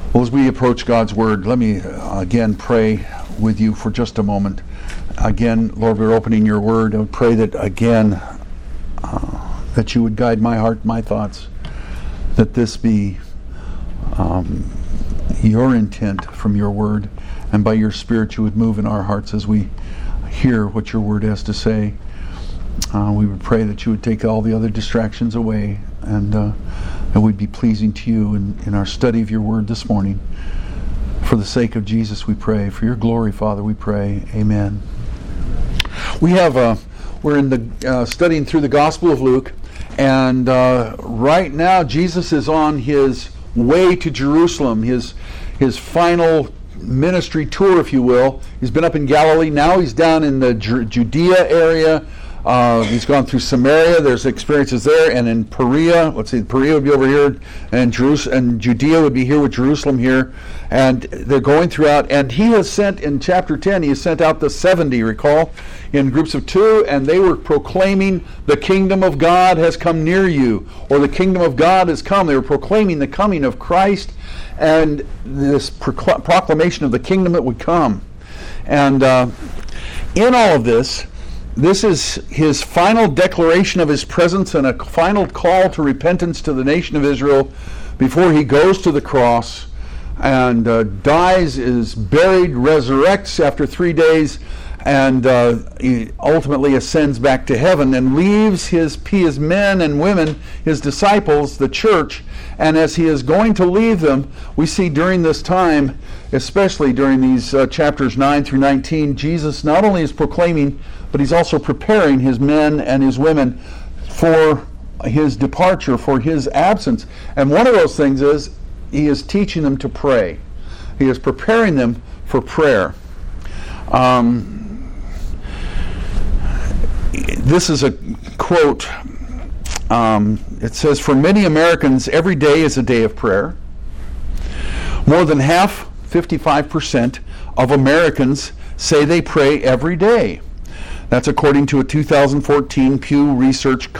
Well, as we approach God's Word, let me again pray with you for just a moment. Again, Lord, we're opening your Word. I would pray that again, that you would guide my heart, my thoughts, that this be your intent from your Word, and by your Spirit you would move in our hearts as we hear what your Word has to say. We would pray that you would take all the other distractions away, and that we'd be pleasing to you in our study of your Word this morning. For the sake of Jesus, we pray. For your glory, Father, we pray. Amen. We're in the studying through the Gospel of Luke, and right now Jesus is on his way to Jerusalem, his final ministry tour, if you will. He's been up in Galilee. Now he's down in the Judea area. He's gone through Samaria. There's experiences there, and in Perea. Let's see, Perea would be over here, and Judea would be here with Jerusalem here. And they're going throughout. And he has sent, in chapter 10, he has sent out the 70, recall, in groups of 2, and they were proclaiming the kingdom of God has come near you, or the kingdom of God has come. They were proclaiming the coming of Christ and this proclamation of the kingdom that would come. And in all of this, this is his final declaration of his presence and a final call to repentance to the nation of Israel before he goes to the cross and dies, is buried, resurrects after 3 days, and he ultimately ascends back to heaven and leaves his men and women, his disciples, the church. And as he is going to leave them, we see during this time, especially during these chapters 9 through 19, Jesus not only is proclaiming, but he's also preparing his men and his women for his departure, for his absence. And one of those things is he is teaching them to pray. He is preparing them for prayer. This is a quote. It says, "For many Americans, every day is a day of prayer. More than half, 55%, of Americans say they pray every day." That's according to a 2014 Pew Research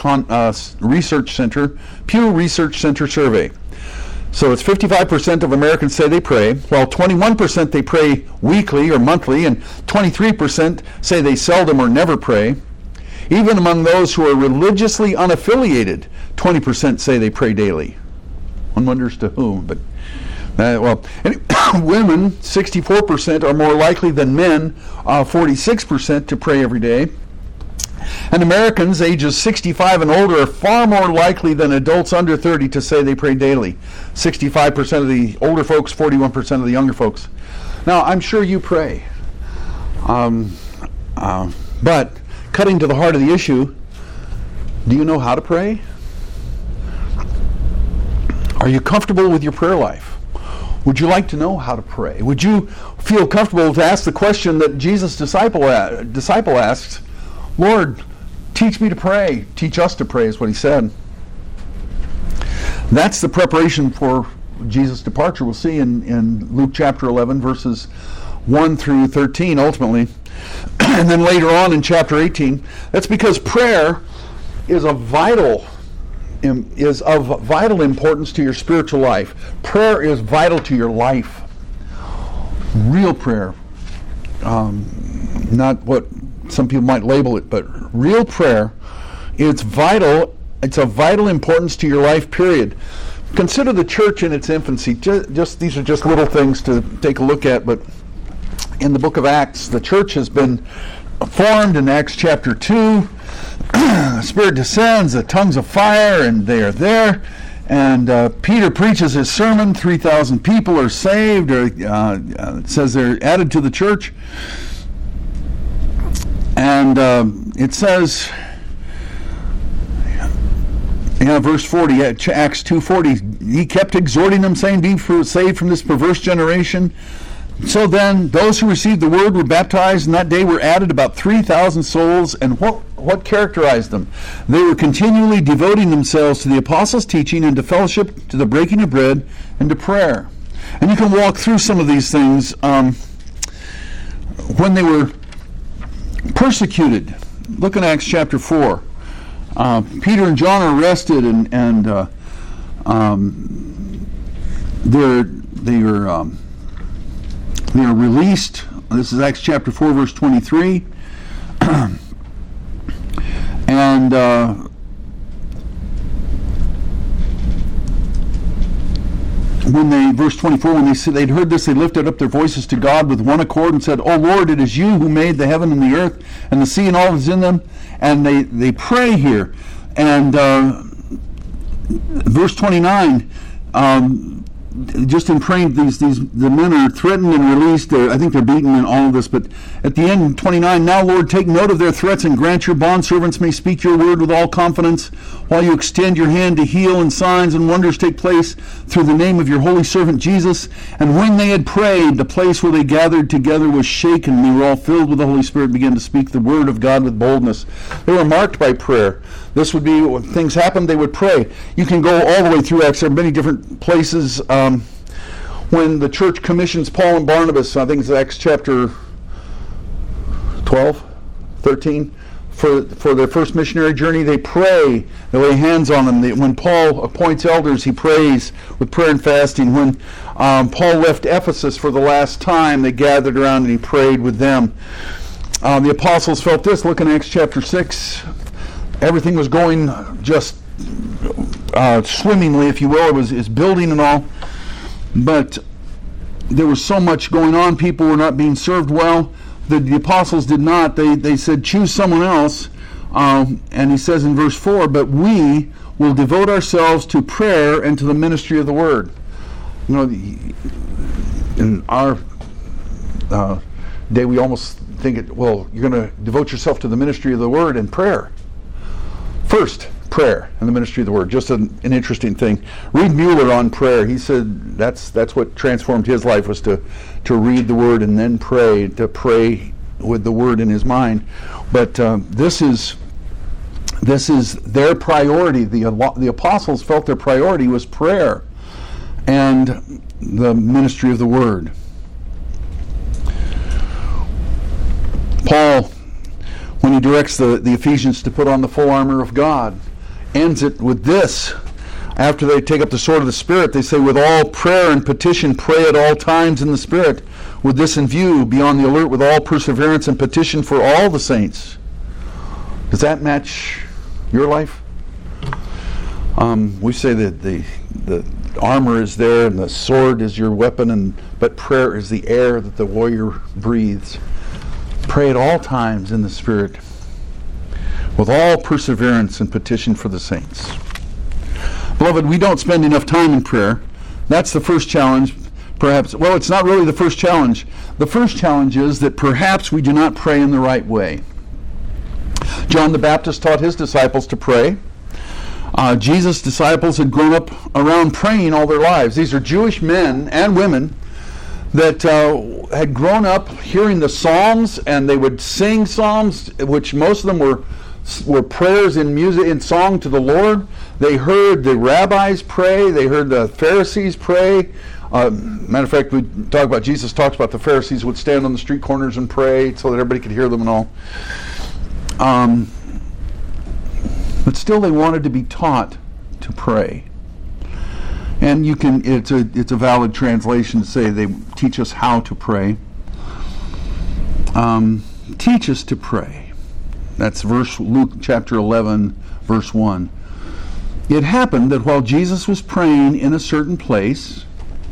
Center survey. So it's 55% of Americans say they pray, while 21% they pray weekly or monthly, and 23% say they seldom or never pray. Even among those who are religiously unaffiliated, 20% say they pray daily. One wonders to whom, but women, 64% are more likely than men, 46% to pray every day. And Americans ages 65 and older are far more likely than adults under 30 to say they pray daily. 65% of the older folks, 41% of the younger folks. Now, I'm sure you pray. But cutting to the heart of the issue, do you know how to pray? Are you comfortable with your prayer life? Would you like to know how to pray? Would you feel comfortable to ask the question that Jesus' disciple asks, "Lord, teach me to pray. Teach us to pray," is what he said. That's the preparation for Jesus' departure. We'll see in Luke chapter 11, verses 1 through 13, ultimately. And then later on in chapter 18. That's because prayer is of vital importance to your spiritual life. Prayer is vital to your life. Real prayer. Not what some people might label it, but real prayer, it's vital. It's of vital importance to your life, period. Consider the church in its infancy. These are just little things to take a look at, but in the book of Acts, the church has been formed in Acts chapter 2. The Spirit descends, the tongues of fire, and they are there. And Peter preaches his sermon. 3,000 people are saved, or it says they're added to the church. And it says, verse 40, Acts 2:40, he kept exhorting them, saying, "Be saved from this perverse generation." So then, those who received the word were baptized, and that day were added about 3,000 souls. And what characterized them? They were continually devoting themselves to the apostles' teaching and to fellowship, to the breaking of bread, and to prayer. And you can walk through some of these things. When they were persecuted, look in Acts chapter 4. Peter and John are arrested, and they're released. This is Acts chapter 4, verse 23. And verse 24, when they'd heard this, they lifted up their voices to God with one accord and said, "O Lord, it is you who made the heaven and the earth and the sea and all that is in them." And they pray here. And verse 29, just in praying, the men are threatened and released. I think they're beaten in all of this, but at the end, 29, "Now, Lord, take note of their threats and grant your bondservants may speak your word with all confidence, while you extend your hand to heal, and signs and wonders take place through the name of your holy servant Jesus." And when they had prayed, the place where they gathered together was shaken. They were all filled with the Holy Spirit and began to speak the word of God with boldness. They were marked by prayer. This would be, when things happened, they would pray. You can go all the way through Acts. There are many different places. When the church commissions Paul and Barnabas, I think it's Acts chapter 12, 13, for their first missionary journey, they pray. They lay hands on them. When Paul appoints elders, he prays with prayer and fasting. When Paul left Ephesus for the last time, they gathered around and he prayed with them. The apostles felt this. Look in Acts chapter 6. Everything was going just swimmingly, if you will. It was building and all. But there was so much going on. People were not being served well. The apostles did not. They said, choose someone else. And he says in verse 4, "But we will devote ourselves to prayer and to the ministry of the word." You know, in our day, we almost think, you're going to devote yourself to the ministry of the word and prayer. First, prayer and the ministry of the word. Just an interesting thing. Reed Mueller on prayer, he said that's what transformed his life, was to read the word and then pray, to pray with the word in his mind. But this is their priority. The apostles felt their priority was prayer and the ministry of the word. Paul, when he directs the Ephesians to put on the full armor of God, ends it with this. After they take up the sword of the Spirit, they say, "With all prayer and petition, pray at all times in the Spirit. With this in view, be on the alert with all perseverance and petition for all the saints." Does that match your life? We say that the armor is there and the sword is your weapon, but prayer is the air that the warrior breathes. Pray at all times in the Spirit, with all perseverance and petition for the saints. Beloved, we don't spend enough time in prayer. That's the first challenge. Perhaps, well, it's not really the first challenge. The first challenge is that perhaps we do not pray in the right way. John the Baptist taught his disciples to pray. Jesus' disciples had grown up around praying all their lives. These are Jewish men and women that had grown up hearing the Psalms, and they would sing psalms, which most of them were prayers in music, in song to the Lord. They heard the rabbis pray. They heard the Pharisees pray. Matter of fact, Jesus talks about the Pharisees would stand on the street corners and pray so that everybody could hear them and all. But still, they wanted to be taught to pray. And it's a valid translation to say they teach us how to pray. Teach us to pray. That's Luke chapter 11, verse 1. It happened that while Jesus was praying in a certain place,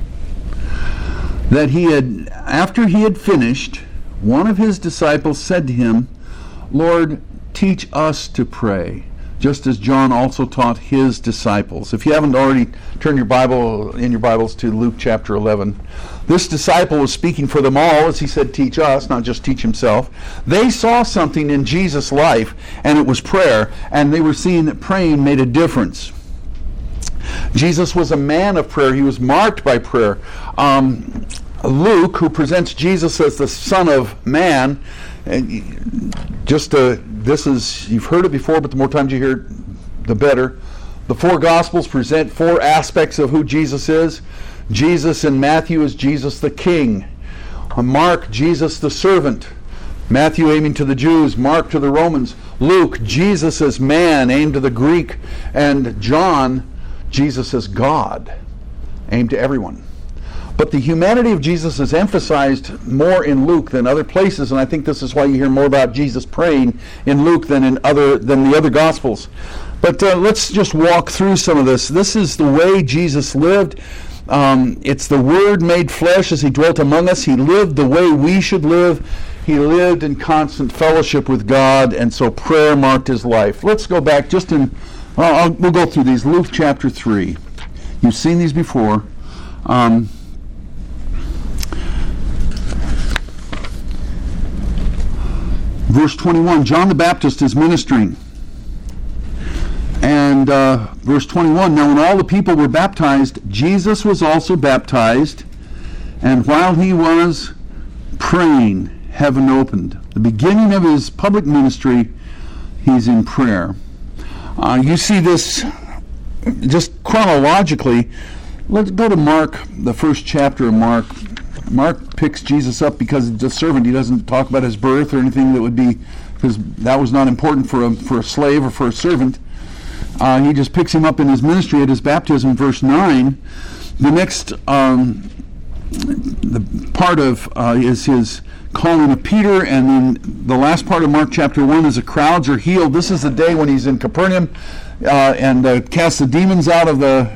that after he had finished, one of his disciples said to him, "Lord, teach us to pray, just as John also taught his disciples." If you haven't already, turn your Bibles to Luke chapter 11. This disciple was speaking for them all as he said, teach us, not just teach himself. They saw something in Jesus' life, and it was prayer, and they were seeing that praying made a difference. Jesus was a man of prayer. He was marked by prayer. Luke, who presents Jesus as the Son of Man, you've heard it before, but the more times you hear it, the better. The four Gospels present four aspects of who Jesus is. Jesus in Matthew is Jesus the King. Mark, Jesus the servant. Matthew aiming to the Jews, Mark to the Romans. Luke, Jesus as man, aimed to the Greek. And John, Jesus as God, aimed to everyone. But the humanity of Jesus is emphasized more in Luke than other places, and I think this is why you hear more about Jesus praying in Luke than the other Gospels. But let's just walk through some of this. This is the way Jesus lived. It's the Word made flesh as He dwelt among us. He lived the way we should live. He lived in constant fellowship with God, and so prayer marked His life. Let's go back just in, we'll go through these. Luke chapter 3. You've seen these before. Verse 21, John the Baptist is ministering. And verse 21, now when all the people were baptized, Jesus was also baptized, and while he was praying, heaven opened. The beginning of his public ministry, he's in prayer. You see this just chronologically. Let's go to Mark, the first chapter of Mark. Mark picks Jesus up because he's a servant. He doesn't talk about his birth or anything that would be, because that was not important for a slave or for a servant. He just picks him up in his ministry at his baptism, verse 9. The next the part of is his calling of Peter, and then the last part of Mark chapter 1 is the crowds are healed. This is the day when he's in Capernaum and casts the demons out of the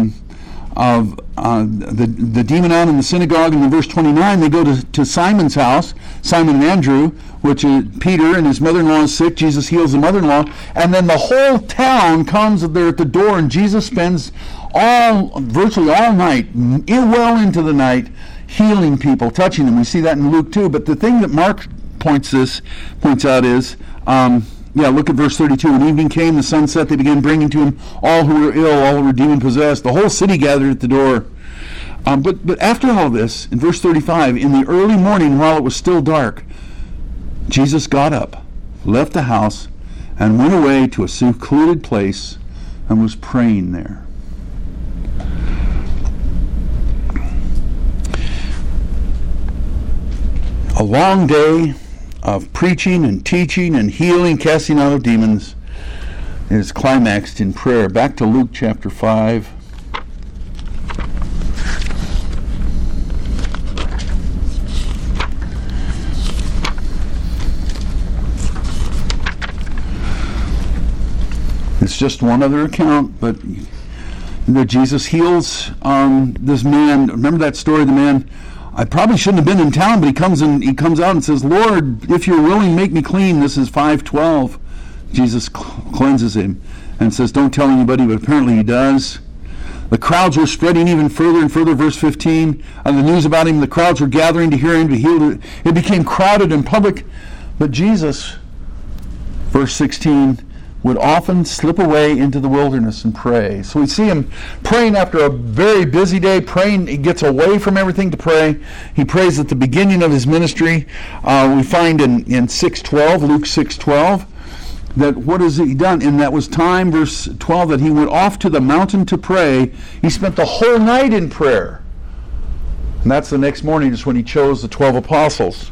demon out in the synagogue. And in verse 29, they go to Simon's house, Simon and Andrew, which is Peter, and his mother-in-law is sick. Jesus heals the mother-in-law, and then the whole town comes there at the door, and Jesus spends virtually all night, well into the night, healing people, touching them. We see that in Luke too. But the thing that Mark points out is, look at verse 32. When evening came, the sun set, they began bringing to him all who were ill, all who were demon-possessed. The whole city gathered at the door. But after all this, in verse 35, in the early morning while it was still dark, Jesus got up, left the house, and went away to a secluded place and was praying there. A long day of preaching and teaching and healing, casting out of demons, is climaxed in prayer. Back to Luke chapter 5. It's just one other account, but Jesus heals this man. Remember that story of the man? I probably shouldn't have been in town, but he comes out and says, Lord, if you're willing, make me clean. This is 5:12. Jesus cleanses him and says, don't tell anybody, but apparently he does. The crowds were spreading even further and further. Verse 15, and the news about him, the crowds were gathering to hear him, to heal. It became crowded in public. But Jesus, verse 16, would often slip away into the wilderness and pray. So we see him praying after a very busy day, praying. He gets away from everything to pray. He prays at the beginning of his ministry. We find in 6:12, Luke 6:12, that what has he done? And that was time, verse 12, that he went off to the mountain to pray. He spent the whole night in prayer. And that's the next morning is when he chose the 12 apostles.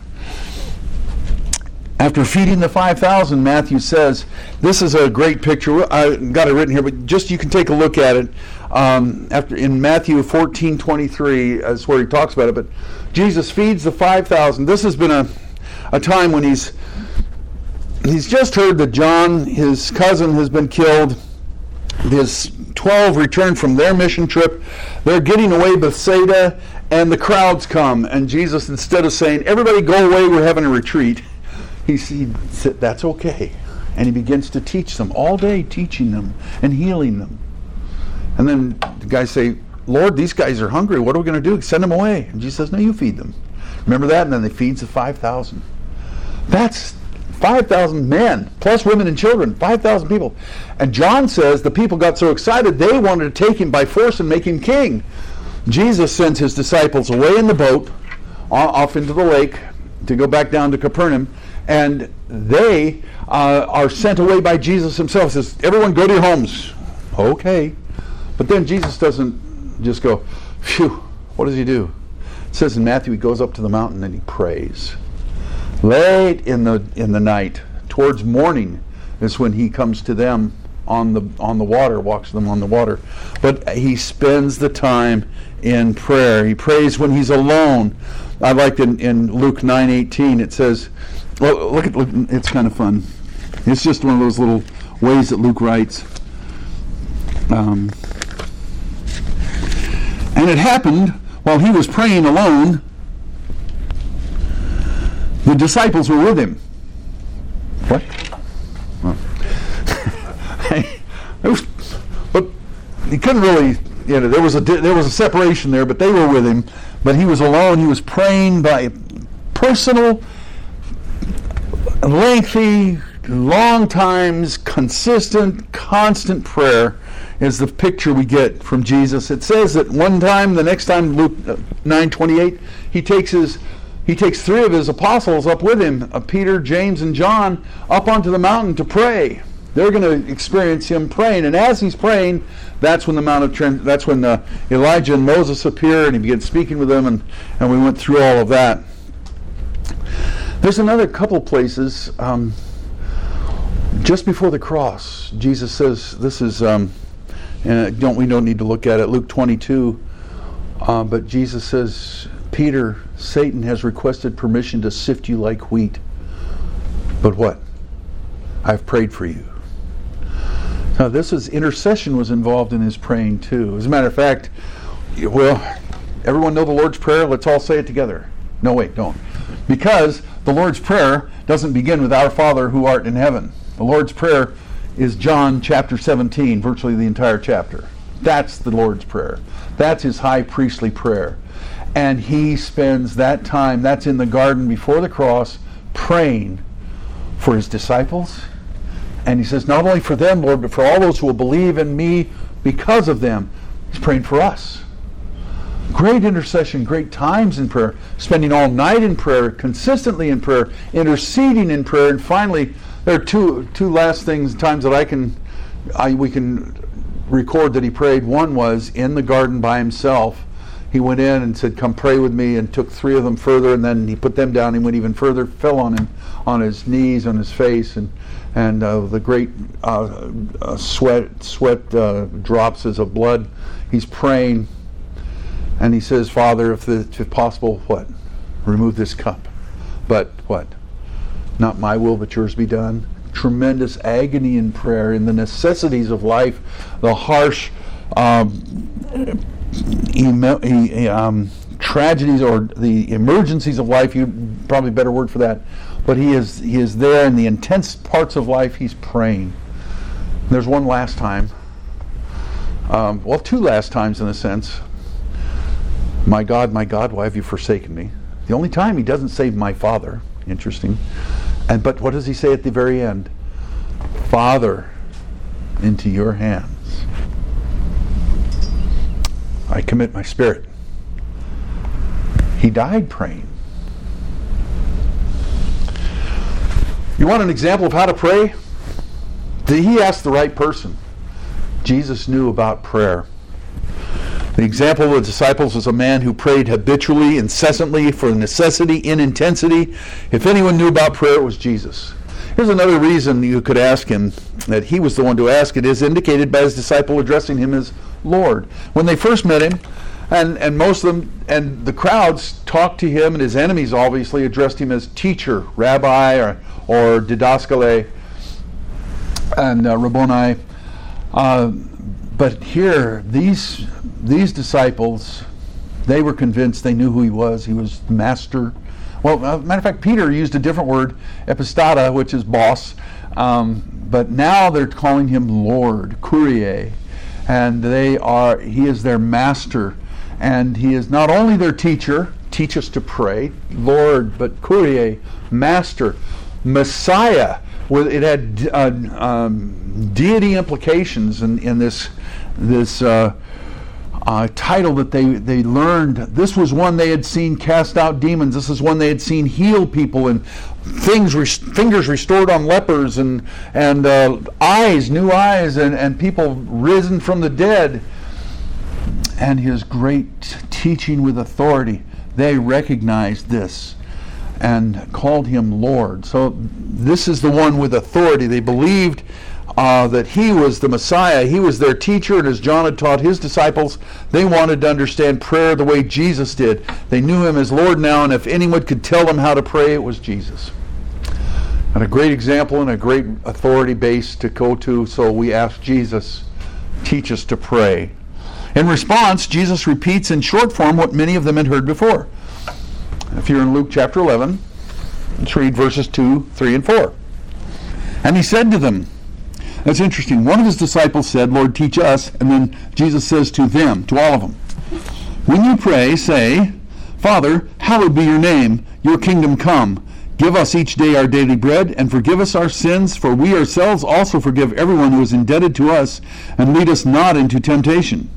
After feeding the 5,000, Matthew says, this is a great picture. I got it written here, but just you can take a look at it. In Matthew 14:23 is where he talks about it. But Jesus feeds the 5,000. This has been a time when he's just heard that John, his cousin, has been killed. His 12 returned from their mission trip. They're getting away Bethsaida, and the crowds come. And Jesus, instead of saying, everybody go away, we're having a retreat, he said, that's okay. And he begins to teach them all day, teaching them and healing them. And then the guys say, Lord, these guys are hungry. What are we going to do? Send them away. And Jesus says, no, you feed them. Remember that? And then he feeds the 5,000. That's 5,000 men, plus women and children, 5,000 people. And John says the people got so excited they wanted to take him by force and make him king. Jesus sends his disciples away in the boat, off into the lake, to go back down to Capernaum. And they are sent away by Jesus himself. He says, everyone go to your homes. Okay. But then Jesus doesn't just go, phew. What does he do? It says in Matthew, he goes up to the mountain and he prays. Late in the night, towards morning, is when he comes to them on the water, walks with them on the water. But he spends the time in prayer. He prays when he's alone. I like in Luke 9:18 it says, well, look, it's kind of fun. It's just one of those little ways that Luke writes. And it happened while he was praying alone, the disciples were with him. What? Well, but he couldn't really, there was a separation there, but they were with him. But he was alone. He was praying by personal, lengthy, long times, consistent, constant prayer is the picture we get from Jesus. It says that one time, the next time, Luke 9:28, he takes 3 of his apostles up with him, Peter, James, and John, up onto the mountain to pray. They're going to experience him praying, and as he's praying, that's when Elijah and Moses appear, and he begins speaking with them, and we went through all of that. There's another couple places just before the cross. Jesus says, "This is." We don't need to look at it. Luke 22, but Jesus says, "Peter, Satan has requested permission to sift you like wheat. But what? I've prayed for you." Now, intercession was involved in his praying too. As a matter of fact, everyone know the Lord's Prayer? Let's all say it together. No, wait, don't. Because the Lord's Prayer doesn't begin with "Our Father who art in heaven." The Lord's Prayer is John chapter 17, virtually the entire chapter. That's the Lord's Prayer. That's his high priestly prayer. And he spends that time, that's in the garden before the cross, praying for his disciples. And he says, not only for them, Lord, but for all those who will believe in me because of them. He's praying for us. Great intercession, great times in prayer, spending all night in prayer, consistently in prayer, interceding in prayer, and finally, there are two last times that we can record that he prayed. One was in the garden by himself. He went in and said, "Come pray with me," and took 3 of them further, and then he put them down. He went even further, fell on him, on his knees, on his face, and the great sweat drops as of blood. He's praying, and he says, "Father, if possible, what? Remove this cup. But what? Not my will, but yours be done." Tremendous agony in prayer, in the necessities of life, the harsh tragedies or the emergencies of life. Probably a better word for that. But he is there in the intense parts of life. He's praying. There's one last time. 2 last times in a sense. My God, why have you forsaken me?" The only time he doesn't say "my Father." Interesting. But what does he say at the very end? "Father, into your hands I commit my spirit." He died praying. You want an example of how to pray? He asked the right person. Jesus knew about prayer. The example of the disciples was a man who prayed habitually, incessantly, for necessity, in intensity. If anyone knew about prayer, it was Jesus. Here's another reason you could ask him, that he was the one to ask. It is indicated by his disciple addressing him as Lord. When they first met him, and most of them, and the crowds talked to him, and his enemies obviously addressed him as teacher, rabbi, or didaskale, and Rabboni. But here, these disciples, they were convinced, they knew who he was. He was master. Well, matter of fact, Peter used a different word, epistata, which is boss. But now they're calling him Lord, Kyrie. And he is their master. And he is not only their teacher, teach us to pray, Lord, but Kyrie, master, Messiah. It had deity implications in this title that they learned. This was one they had seen cast out demons. This is one they had seen heal people, and fingers restored on lepers, and new eyes, and people risen from the dead. And his great teaching with authority. They recognized this and called him Lord. So this is the one with authority. They believed that he was the Messiah. He was their teacher, and as John had taught his disciples, they wanted to understand prayer the way Jesus did. They knew him as Lord now, and if anyone could tell them how to pray, it was Jesus. And a great example and a great authority base to go to, so we ask Jesus, teach us to pray. In response, Jesus repeats in short form what many of them had heard before. If you're in Luke chapter 11, let's read verses 2, 3, and 4. And he said to them, that's interesting, one of his disciples said, Lord, teach us, and then Jesus says to them, to all of them, when you pray, say, Father, hallowed be your name, your kingdom come. Give us each day our daily bread, and forgive us our sins, for we ourselves also forgive everyone who is indebted to us, and lead us not into temptation.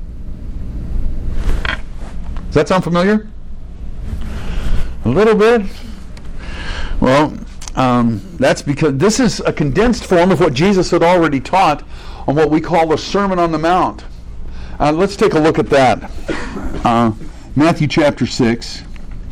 Does that sound familiar? A little bit? Well, that's because this is a condensed form of what Jesus had already taught on what we call the Sermon on the Mount. Let's take a look at that. Matthew chapter 6.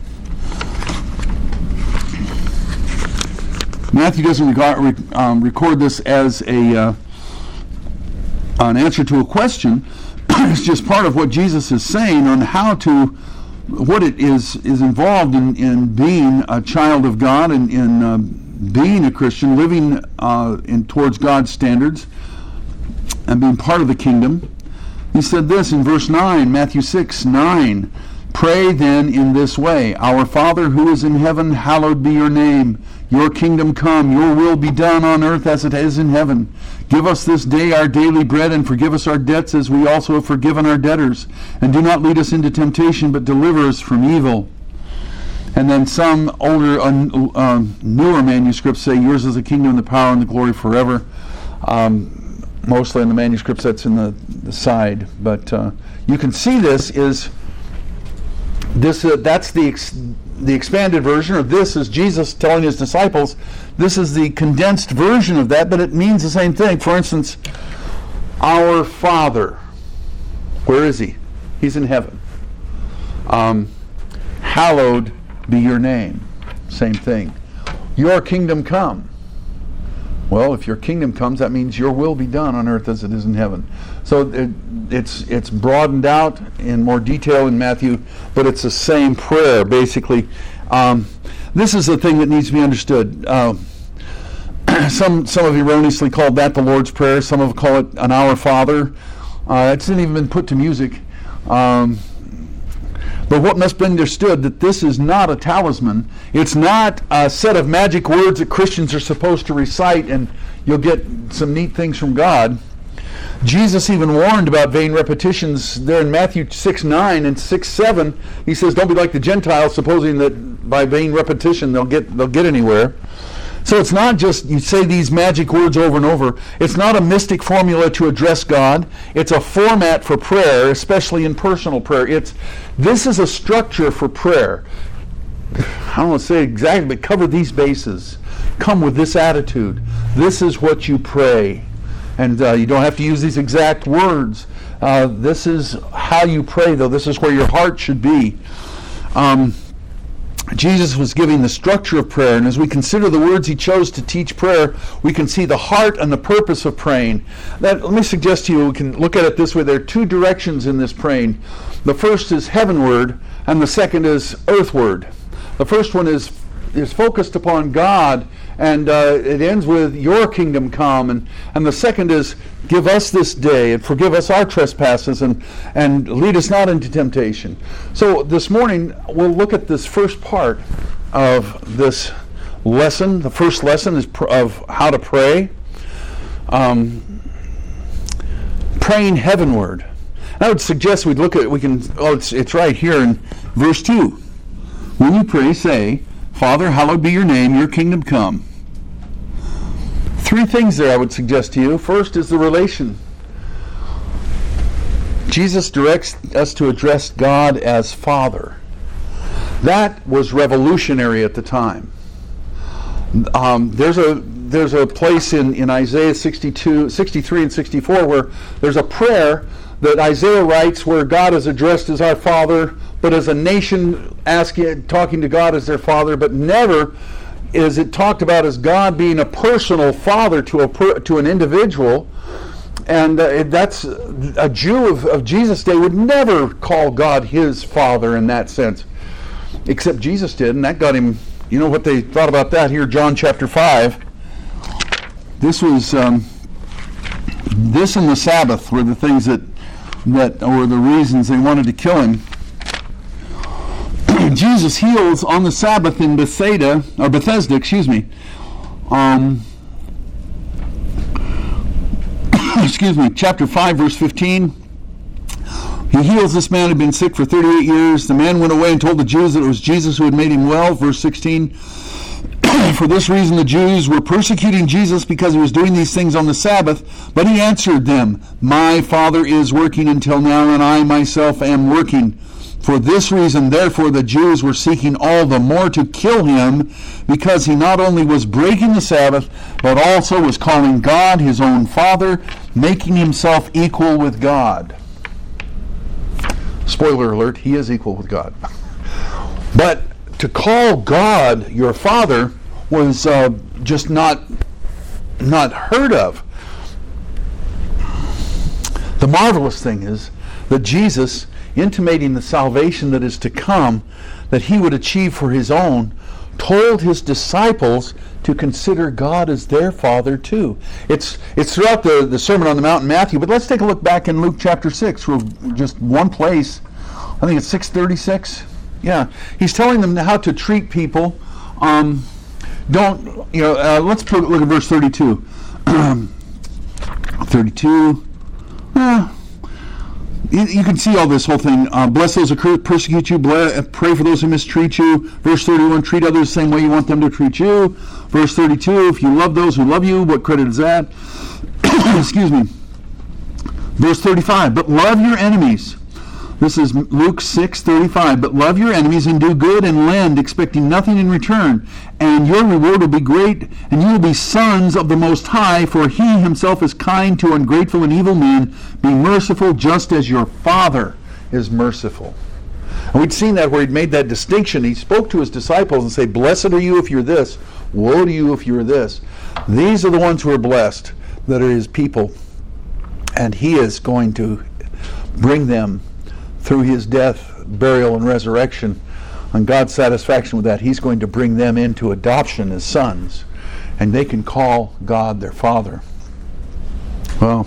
Matthew doesn't record this as an answer to a question. It's just part of what Jesus is saying on what it is involved in being a child of God and in being a Christian, living towards God's standards and being part of the kingdom. He said this in verse 9, Matthew 6:9. Pray then in this way, Our Father who is in heaven, hallowed be your name. Your kingdom come, your will be done on earth as it is in heaven. Give us this day our daily bread, and forgive us our debts as we also have forgiven our debtors. And do not lead us into temptation, but deliver us from evil. And then some older, newer manuscripts say, yours is the kingdom, the power, and the glory forever. Mostly in the manuscripts that's in the side. But you can see this is... that's the expanded version of this is Jesus telling his disciples. This is the condensed version of that, but it means the same thing. For instance, our Father, where is he? He's in heaven. Hallowed be your name. Same thing. Your kingdom come. Well, if your kingdom comes, that means your will be done on earth as it is in heaven. So it's broadened out in more detail in Matthew, but it's the same prayer, basically. This is the thing that needs to be understood. Some have erroneously called that the Lord's Prayer. Some have called it an Our Father. It's not even been put to music. But what must be understood, that this is not a talisman. It's not a set of magic words that Christians are supposed to recite and you'll get some neat things from God. Jesus even warned about vain repetitions there in Matthew 6:9 and 6:7. He says, don't be like the Gentiles, supposing that by vain repetition they'll get anywhere. So it's not just you say these magic words over and over. It's not a mystic formula to address God. It's a format for prayer, especially in personal prayer. This is a structure for prayer. I don't want to say exactly, but cover these bases. Come with this attitude. This is what you pray. And you don't have to use these exact words. This is how you pray, though. This is where your heart should be. Jesus was giving the structure of prayer, and as we consider the words he chose to teach prayer, we can see the heart and the purpose of praying. Let me suggest to you, we can look at it this way. There are two directions in this praying. The first is heavenward, and the second is earthward. The first one is focused upon God, and it ends with your kingdom come, and the second is give us this day and forgive us our trespasses and lead us not into temptation. So this morning we'll look at this first part of this lesson. The first lesson is of how to pray. Praying heavenward. I would suggest we'd look at it's right here in verse 2. When you pray, say, Father, hallowed be your name, your kingdom come. Three things there I would suggest to you. First is the relation. Jesus directs us to address God as Father. That was revolutionary at the time. There's a place in Isaiah 63 and 64 where there's a prayer that Isaiah writes where God is addressed as our Father, but as a nation talking to God as their Father, but never is it talked about as God being a personal father to an individual, and that's a Jew of Jesus' day would never call God his father in that sense, except Jesus did, and that got him. You know what they thought about that here, John chapter 5. This was this and the Sabbath were the things that were the reasons they wanted to kill him. Jesus heals on the Sabbath in Bethesda, excuse me. Chapter 5, verse 15. He heals this man who had been sick for 38 years. The man went away and told the Jews that it was Jesus who had made him well. Verse 16. For this reason the Jews were persecuting Jesus because he was doing these things on the Sabbath. But he answered them, My Father is working until now, and I myself am working. For this reason, therefore, the Jews were seeking all the more to kill him, because he not only was breaking the Sabbath, but also was calling God his own Father, making himself equal with God. Spoiler alert, he is equal with God. But to call God your Father was just not heard of. The marvelous thing is that Jesus, intimating the salvation that is to come, that he would achieve for his own, told his disciples to consider God as their Father too. It's throughout the Sermon on the Mount in Matthew, but let's take a look back in Luke chapter 6 for just one place. I think it's 6:36. Yeah, he's telling them how to treat people. Let's look at verse 32. 32. You can see all this whole thing. Bless those who persecute you. Pray for those who mistreat you. Verse 31, treat others the same way you want them to treat you. Verse 32, if you love those who love you, what credit is that? Excuse me. Verse 35, but love your enemies. This is Luke 6:35. But love your enemies and do good and lend, expecting nothing in return. And your reward will be great, and you will be sons of the Most High, for he himself is kind to ungrateful and evil men. Be merciful just as your Father is merciful. And we'd seen that where he'd made that distinction. He spoke to his disciples and said, blessed are you if you're this. Woe to you if you're this. These are the ones who are blessed, that are his people. And he is going to bring them through his death, burial, and resurrection, on God's satisfaction with that, he's going to bring them into adoption as sons, and they can call God their Father. Well,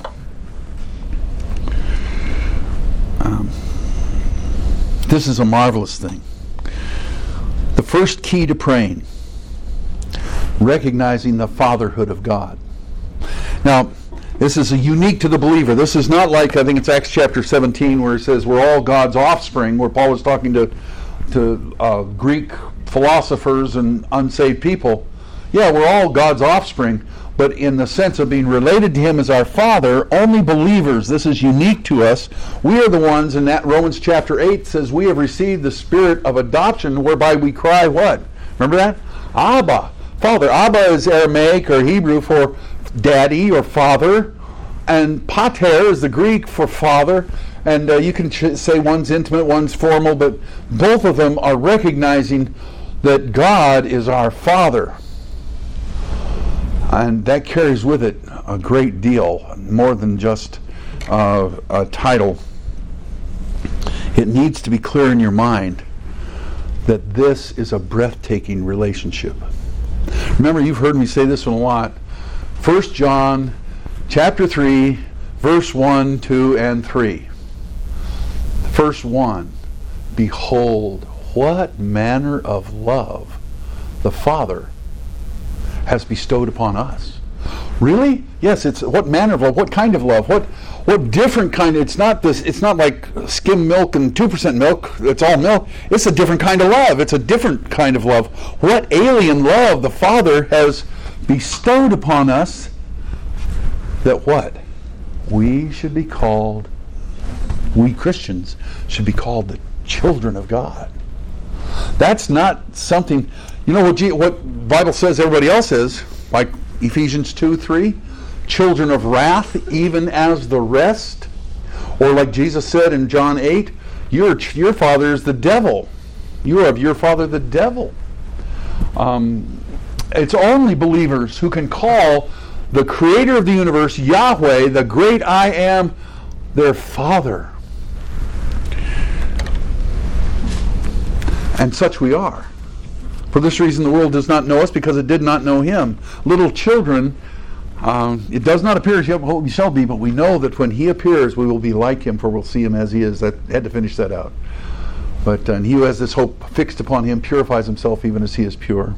this is a marvelous thing. The first key to praying, recognizing the fatherhood of God. Now, this is unique to the believer. This is not like, I think it's Acts chapter 17, where it says we're all God's offspring, where Paul was talking to Greek philosophers and unsaved people. Yeah, we're all God's offspring, but in the sense of being related to him as our Father, only believers, this is unique to us. We are the ones, in that Romans chapter 8 says, we have received the spirit of adoption, whereby we cry what? Remember that? Abba, Father. Abba is Aramaic or Hebrew for daddy or father, and pater is the Greek for father, and you can say one's intimate, one's formal, but both of them are recognizing that God is our Father, and that carries with it a great deal, more than just a title. It needs to be clear in your mind that this is a breathtaking relationship. Remember, you've heard me say this one a lot. 1 John chapter 3, verse 1, 2, and 3. Verse 1, behold, what manner of love the Father has bestowed upon us. Really? Yes, it's what manner of love, what kind of love, what different kind. It's not like skim milk and 2% milk, it's all milk. It's a different kind of love. It's a different kind of love. What alien love the Father has bestowed upon us, that what? We should be called, we Christians should be called the children of God. That's not something, you know what Bible says everybody else is, like Ephesians 2:3, children of wrath, even as the rest. Or like Jesus said in John 8, your father is the devil. You are of your father the devil. it's only believers who can call the creator of the universe, Yahweh, the great I am, their Father. And such we are. For this reason the world does not know us, because it did not know him. Little children, it does not appear as yet what we shall be, but we know that when he appears we will be like him, for we'll see him as he is. I had to finish that out. But and he who has this hope fixed upon him purifies himself even as he is pure.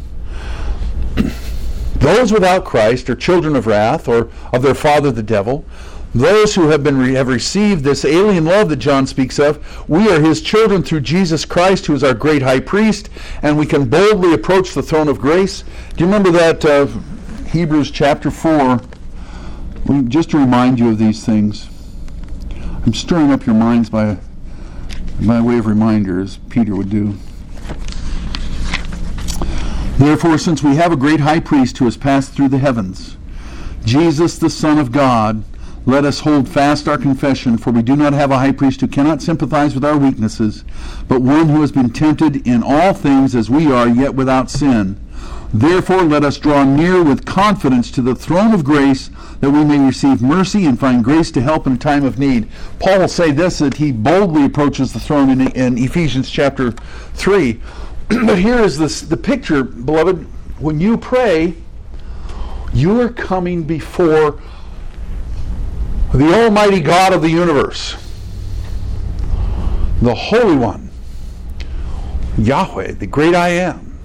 Those without Christ are children of wrath, or of their father the devil. Those who have received this alien love that John speaks of, we are his children through Jesus Christ, who is our great high priest, and we can boldly approach the throne of grace. Do you remember that Hebrews chapter 4? Just to remind you of these things. I'm stirring up your minds by way of reminder, as Peter would do. Therefore, since we have a great high priest who has passed through the heavens, Jesus the Son of God, let us hold fast our confession, for we do not have a high priest who cannot sympathize with our weaknesses, but one who has been tempted in all things as we are, yet without sin. Therefore, let us draw near with confidence to the throne of grace, that we may receive mercy and find grace to help in a time of need. Paul will say this, that he boldly approaches the throne in Ephesians chapter 3. But here is the picture, beloved. When you pray, you are coming before the Almighty God of the universe, the Holy One, Yahweh, the great I am.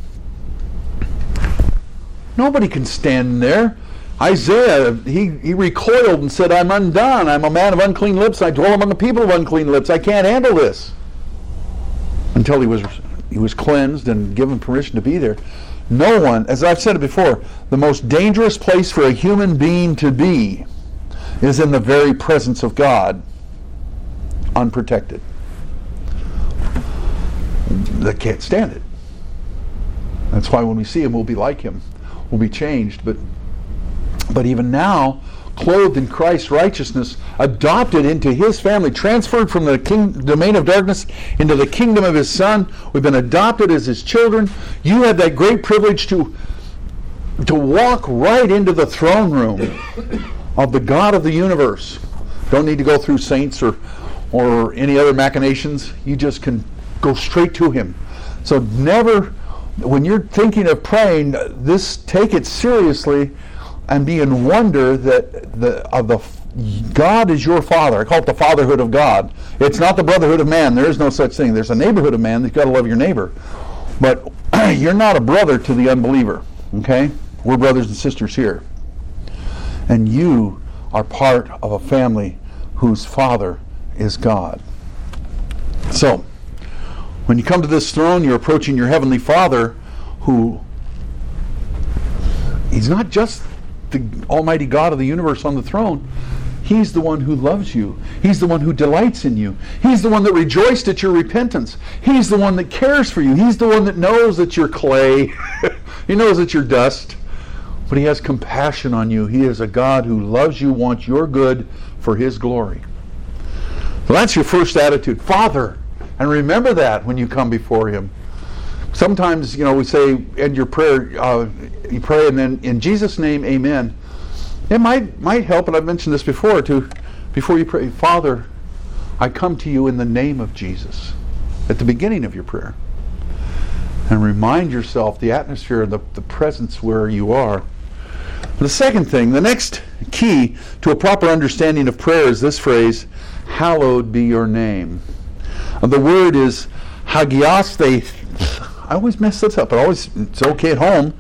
Nobody can stand there. Isaiah, he recoiled and said, I'm undone. I'm a man of unclean lips. I dwell among a people of unclean lips. I can't handle this. Until he was cleansed and given permission to be there. No one, as I've said it before, the most dangerous place for a human being to be is in the very presence of God, unprotected. They can't stand it. That's why when we see him, we'll be like him. We'll be changed. But even now, clothed in Christ's righteousness, adopted into his family, transferred from the domain of darkness into the kingdom of his Son, we've been adopted as his children. You have that great privilege to walk right into the throne room of the God of the universe. Don't need to go through saints or any other machinations. You just can go straight to him. So never, when you're thinking of praying, take it seriously and be in wonder that God is your Father. I call it the fatherhood of God. It's not the brotherhood of man. There is no such thing. There's a neighborhood of man. You've got to love your neighbor. But you're not a brother to the unbeliever. Okay? We're brothers and sisters here. And you are part of a family whose father is God. So, when you come to this throne, you're approaching your heavenly Father, who, he's not just the Almighty God of the universe on the throne. He's the one who loves you. He's the one who delights in you. He's the one that rejoiced at your repentance. He's the one that cares for you. He's the one that knows that you're clay. He knows that you're dust. But he has compassion on you. He is a God who loves you, wants your good for his glory. So that's your first attitude. Father. And remember that when you come before him. Sometimes, we say, end your prayer, you pray and then, in Jesus' name, amen. It might help, and I've mentioned this before, before you pray, Father, I come to you in the name of Jesus, at the beginning of your prayer. And remind yourself the atmosphere and the presence where you are. The second thing, the next key to a proper understanding of prayer is this phrase, hallowed be your name. The word is hagiastheto. I always mess this up, but it's okay at home.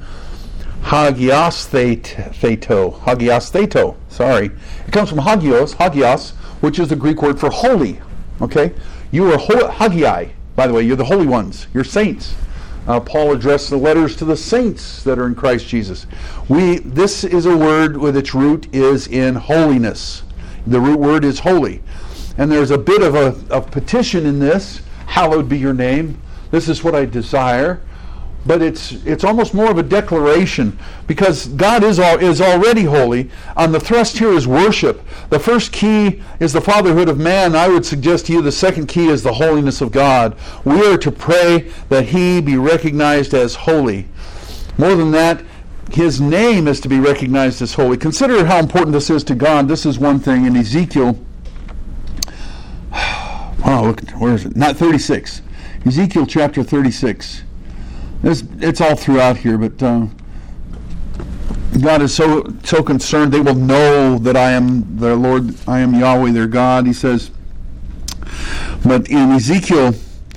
Hagiastheto. Sorry. It comes from hagios, which is the Greek word for holy. Okay? You are hagii, by the way. You're the holy ones. You're saints. Paul addressed the letters to the saints that are in Christ Jesus. This is a word with its root is in holiness. The root word is holy. And there's a bit of a petition in this. Hallowed be your name. This is what I desire. But it's almost more of a declaration, because God is already holy. And the thrust here is worship. The first key is the fatherhood of man. I would suggest to you the second key is the holiness of God. We are to pray that he be recognized as holy. More than that, His name is to be recognized as holy. Consider how important this is to God. This is one thing in Ezekiel. Oh, look, where is it? Not 36. Ezekiel chapter 36. It's all throughout here, but God is so concerned. They will know that I am their Lord, I am Yahweh their God, he says. But in Ezekiel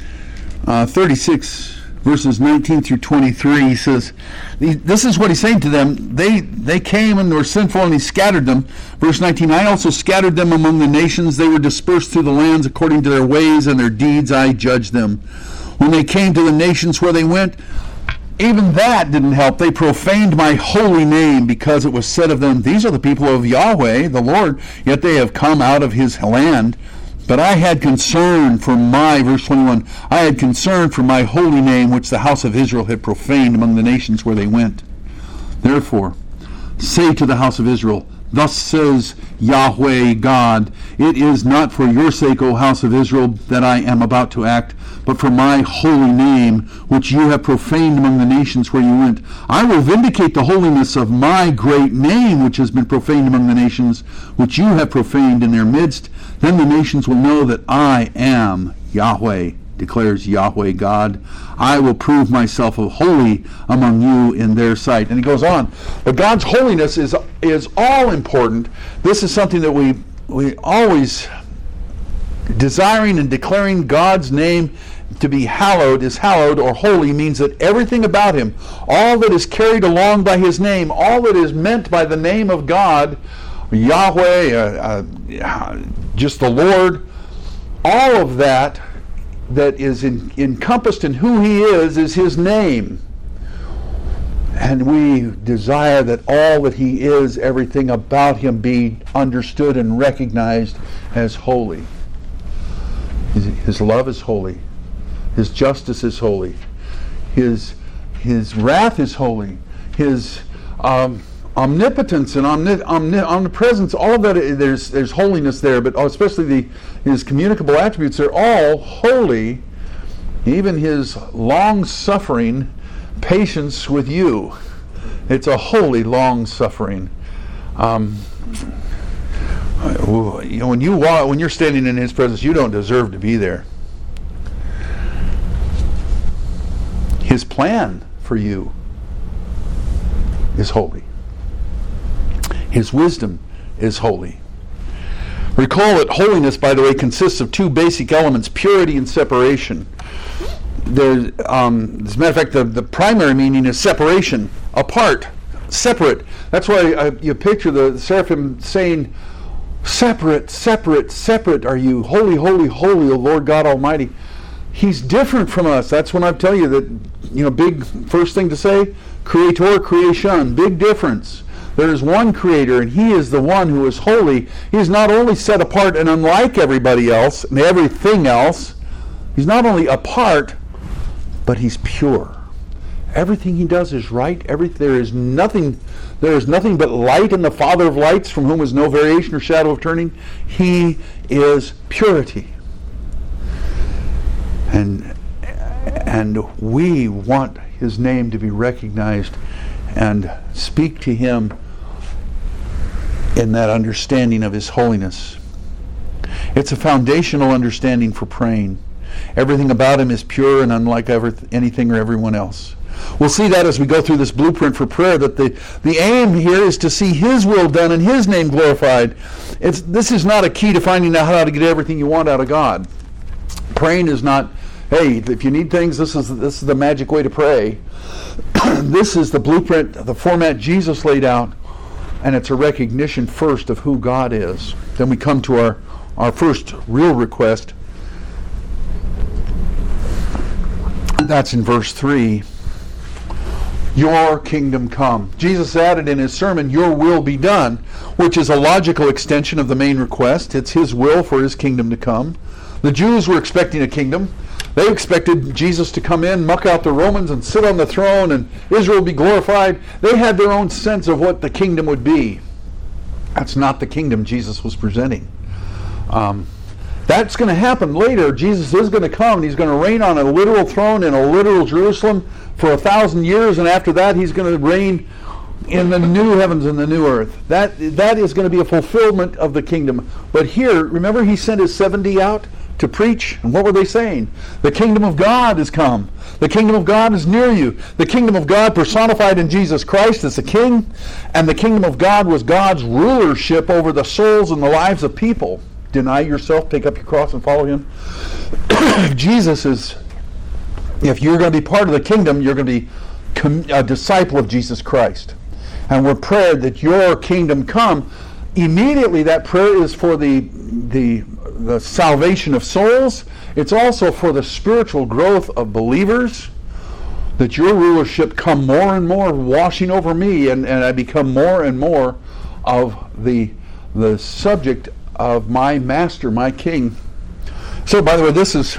36, verses 19 through 23, he says, this is what he's saying to them. They came and were sinful, and he scattered them. Verse 19, I also scattered them among the nations. They were dispersed through the lands according to their ways and their deeds. I judged them. When they came to the nations where they went, even that didn't help. They profaned my holy name, because it was said of them, these are the people of Yahweh, the Lord, yet they have come out of his land. But I had concern for verse 21, I had concern for my holy name, which the house of Israel had profaned among the nations where they went. Therefore, say to the house of Israel, thus says Yahweh God, it is not for your sake, O house of Israel, that I am about to act, but for my holy name, which you have profaned among the nations where you went. I will vindicate the holiness of my great name, which has been profaned among the nations, which you have profaned in their midst. Then the nations will know that I am Yahweh, declares Yahweh God. I will prove myself holy among you in their sight. And he goes on. But God's holiness is all important. This is something that we always desiring and declaring God's name to be hallowed is hallowed, or holy means that everything about him, all that is carried along by his name, all that is meant by the name of God, Yahweh, just the Lord, all of that is encompassed in who he is his name. And we desire that all that he is, everything about him, be understood and recognized as holy. His love is holy. His justice is holy. His wrath is holy. His omnipotence and omnipresence, all of that, there's holiness there, but especially his communicable attributes are all holy. Even his long-suffering patience with you, it's a holy long-suffering. When you're standing in his presence, you don't deserve to be there. His plan for you is holy. His wisdom is holy. Recall that holiness, by the way, consists of two basic elements, purity and separation. As a matter of fact, the primary meaning is separation, apart, separate. That's why you picture the seraphim saying, separate, separate, separate are you, holy, holy, holy, O Lord God Almighty. He's different from us. That's when I tell you that, big first thing to say, creator, creation, big difference. There is one creator, and he is the one who is holy. He is not only set apart and unlike everybody else and everything else. He's not only apart, but he's pure. Everything he does is right. There is nothing but light in the Father of lights, from whom is no variation or shadow of turning. He is purity. And we want his name to be recognized and speak to him in that understanding of his holiness. It's a foundational understanding for praying. Everything about him is pure and unlike anything or everyone else. We'll see that as we go through this blueprint for prayer, that the aim here is to see his will done and his name glorified. This is not a key to finding out how to get everything you want out of God. Praying is not, hey, if you need things, this is the magic way to pray. This is the blueprint, the format Jesus laid out, and it's a recognition first of who God is. Then we come to our first real request. That's in verse 3. Your kingdom come. Jesus added in his sermon, your will be done, which is a logical extension of the main request. It's his will for his kingdom to come. The Jews were expecting a kingdom. They expected Jesus to come in, muck out the Romans, and sit on the throne, and Israel be glorified. They had their own sense of what the kingdom would be. That's not the kingdom Jesus was presenting. That's going to happen later. Jesus is going to come, and he's going to reign on a literal throne in a literal Jerusalem for 1,000 years, and after that he's going to reign in the new heavens and the new earth. That is going to be a fulfillment of the kingdom. But here, remember he sent his 70 out to preach, and what were they saying? The kingdom of God has come. The kingdom of God is near you. The kingdom of God personified in Jesus Christ as the king, and the kingdom of God was God's rulership over the souls and the lives of people. Deny yourself, take up your cross, and follow him. Jesus is, if you're going to be part of the kingdom, you're going to be a disciple of Jesus Christ. And we're praying that your kingdom come. Immediately that prayer is for the salvation of souls. It's also for the spiritual growth of believers, that your rulership come more and more washing over me, and I become more and more of the subject of my master, my king. So, by the way, this is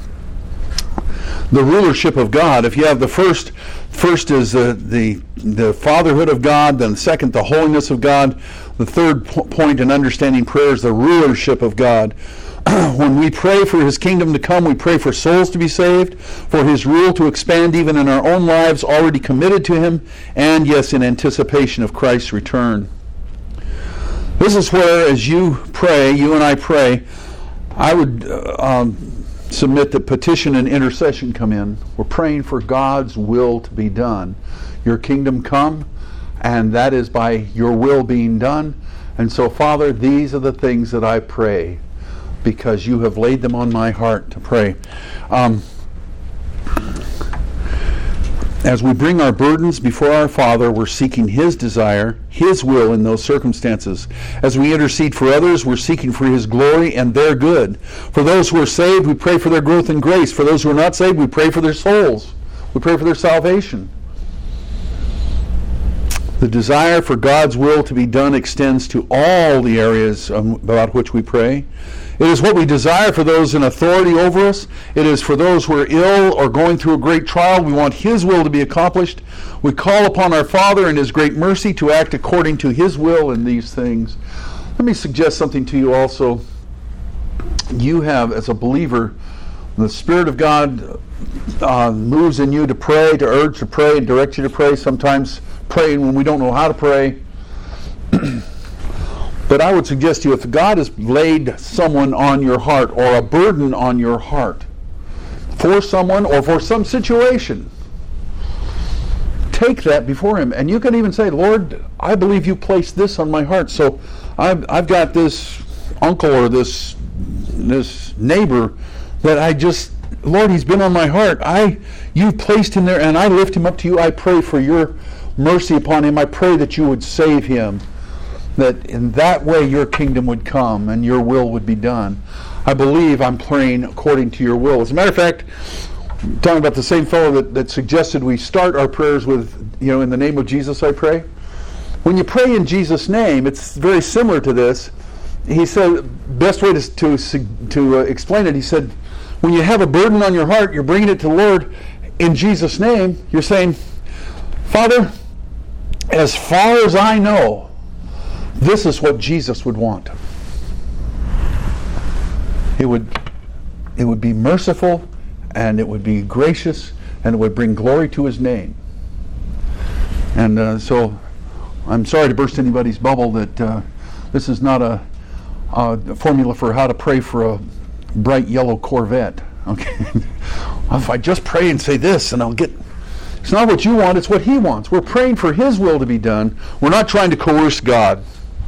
the rulership of God. If you have the first is the fatherhood of God, then second, the holiness of God. The third point in understanding prayer is the rulership of God. When we pray for his kingdom to come, we pray for souls to be saved, for his rule to expand even in our own lives already committed to him, and yes, in anticipation of Christ's return. This is where, as you pray, you and I pray, I would submit that petition and intercession come in. We're praying for God's will to be done. Your kingdom come, and that is by your will being done. And so, Father, these are the things that I pray, because you have laid them on my heart to pray. As we bring our burdens before our Father, we're seeking his desire, his will in those circumstances. As we intercede for others, we're seeking for his glory and their good. For those who are saved, we pray for their growth in grace. For those who are not saved, we pray for their souls. We pray for their salvation. The desire for God's will to be done extends to all the areas about which we pray. It is what we desire for those in authority over us. It is for those who are ill or going through a great trial. We want his will to be accomplished. We call upon our Father in his great mercy to act according to his will in these things. Let me suggest something to you also. You have, as a believer, the Spirit of God moves in you to pray, to urge to pray, and direct you to pray, sometimes praying when we don't know how to pray. But I would suggest to you, if God has laid someone on your heart or a burden on your heart for someone or for some situation, take that before him. And you can even say, Lord, I believe you placed this on my heart. So I've got this uncle or this neighbor that Lord, he's been on my heart. You've placed him there, and I lift him up to you. I pray for your mercy upon him. I pray that you would save him, that in that way your kingdom would come and your will would be done. I believe I'm praying according to your will. As a matter of fact, I'm talking about the same fellow that suggested we start our prayers with, in the name of Jesus I pray. When you pray in Jesus' name, it's very similar to this. He said, best way to explain it, he said, when you have a burden on your heart, you're bringing it to the Lord in Jesus' name. You're saying, Father, as far as I know, this is what Jesus would want. It would be merciful, and it would be gracious, and it would bring glory to his name. And so I'm sorry to burst anybody's bubble that this is not a formula for how to pray for a bright yellow Corvette. Okay, if I just pray and say this, and I'll get. It's not what you want; it's what he wants. We're praying for his will to be done. We're not trying to coerce God.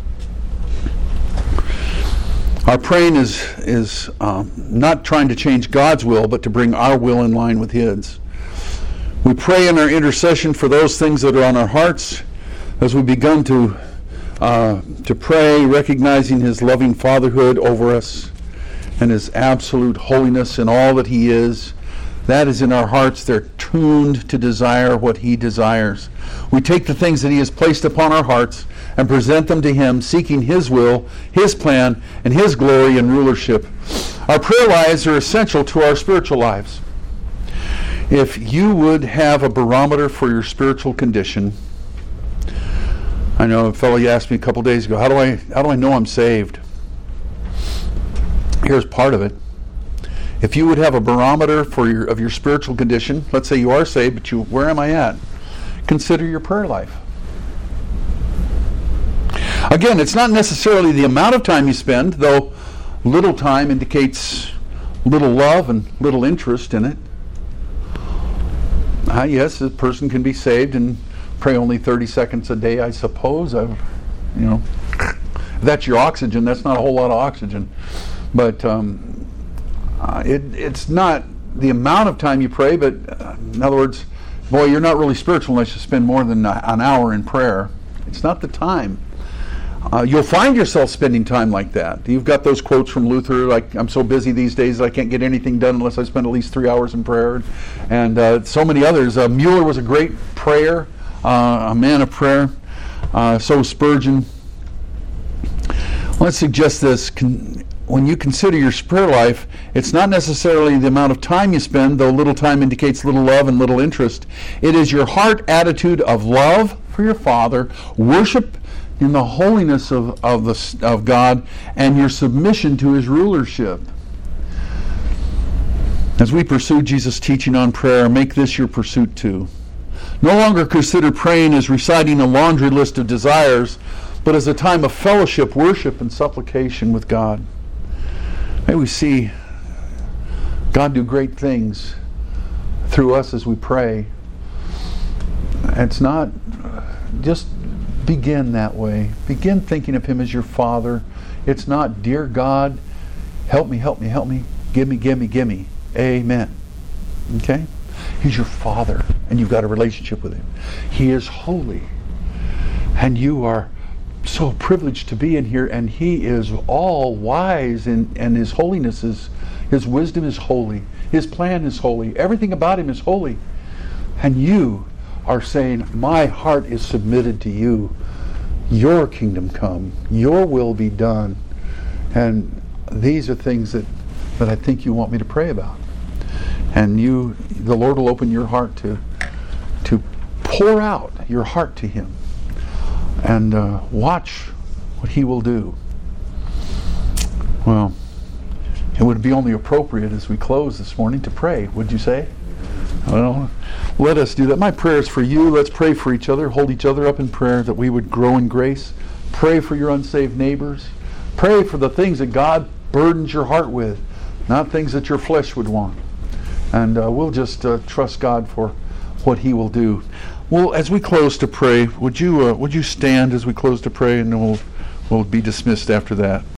Our praying is not trying to change God's will, but to bring our will in line with his. We pray in our intercession for those things that are on our hearts as we begun to pray, recognizing his loving fatherhood over us and his absolute holiness in all that he is. That is in our hearts. They're tuned to desire what he desires. We take the things that he has placed upon our hearts and present them to him, seeking his will, his plan, and his glory and rulership. Our prayer lives are essential to our spiritual lives. If you would have a barometer for your spiritual condition, I know a fellow asked me a couple days ago, how do I know I'm saved? Here's part of it. If you would have a barometer of your spiritual condition, let's say you are saved, but where am I at? Consider your prayer life. Again, it's not necessarily the amount of time you spend, though little time indicates little love and little interest in it. Yes, a person can be saved and pray only 30 seconds a day, I suppose. If that's your oxygen, that's not a whole lot of oxygen. But it's not the amount of time you pray, but in other words, boy, you're not really spiritual unless you spend more than an hour in prayer. It's not the time. You'll find yourself spending time like that. You've got those quotes from Luther, like, I'm so busy these days that I can't get anything done unless I spend at least 3 hours in prayer. And so many others. Mueller was a great prayer, a man of prayer. So was Spurgeon. Let's suggest this. When you consider your prayer life, it's not necessarily the amount of time you spend, though little time indicates little love and little interest. It is your heart attitude of love for your Father, worship in the holiness of God, and your submission to His rulership. As we pursue Jesus' teaching on prayer, make this your pursuit too. No longer consider praying as reciting a laundry list of desires, but as a time of fellowship, worship, and supplication with God. May we see God do great things through us as we pray. It's not just begin that way. Begin thinking of Him as your Father. It's not, dear God, help me, help me, help me, give me, give me, give me. Amen. Okay? He's your Father, and you've got a relationship with Him. He is holy, and you are so privileged to be in here, and He is all wise, and His holiness is, His wisdom is holy. His plan is holy. Everything about Him is holy. And you are saying, my heart is submitted to you. Your kingdom come. Your will be done. And these are things that I think you want me to pray about. And the Lord will open your heart to pour out your heart to Him. And watch what He will do. Well, it would be only appropriate as we close this morning to pray, would you say? Well, let us do that. My prayer is for you. Let's pray for each other, hold each other up in prayer that we would grow in grace. Pray for your unsaved neighbors. Pray for the things that God burdens your heart with, not things that your flesh would want. And we'll just trust God for what He will do. Well, as we close to pray, would you stand as we close to pray, and then we'll be dismissed after that.